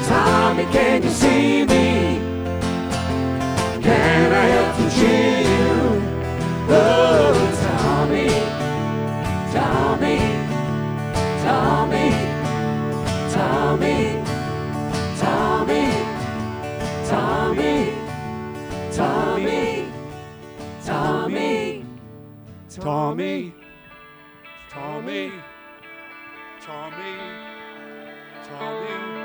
Tommy, can you see me? Can I help to cheer you? Oh, Tommy, Tommy, Tommy, Tommy, Tommy, Tommy, Tommy, Tommy, Tommy, Tommy, Tommy, Tommy.